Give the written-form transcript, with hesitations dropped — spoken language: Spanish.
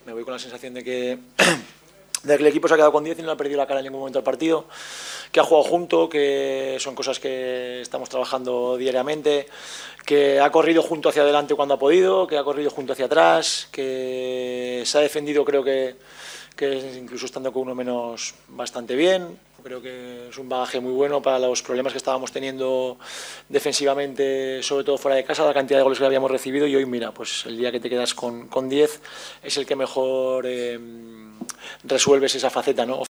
Me voy con la sensación de que el equipo se ha quedado con 10 y no ha perdido la cara en ningún momento del partido, que ha jugado junto, que son cosas que estamos trabajando diariamente, que ha corrido junto hacia adelante cuando ha podido, que ha corrido junto hacia atrás, que se ha defendido, creo que incluso estando con uno menos, bastante bien. Creo que es un bagaje muy bueno para los problemas que estábamos teniendo defensivamente, sobre todo fuera de casa, la cantidad de goles que habíamos recibido. Y hoy, mira, pues el día que te quedas con 10 es el que mejor resuelves esa faceta, ¿no?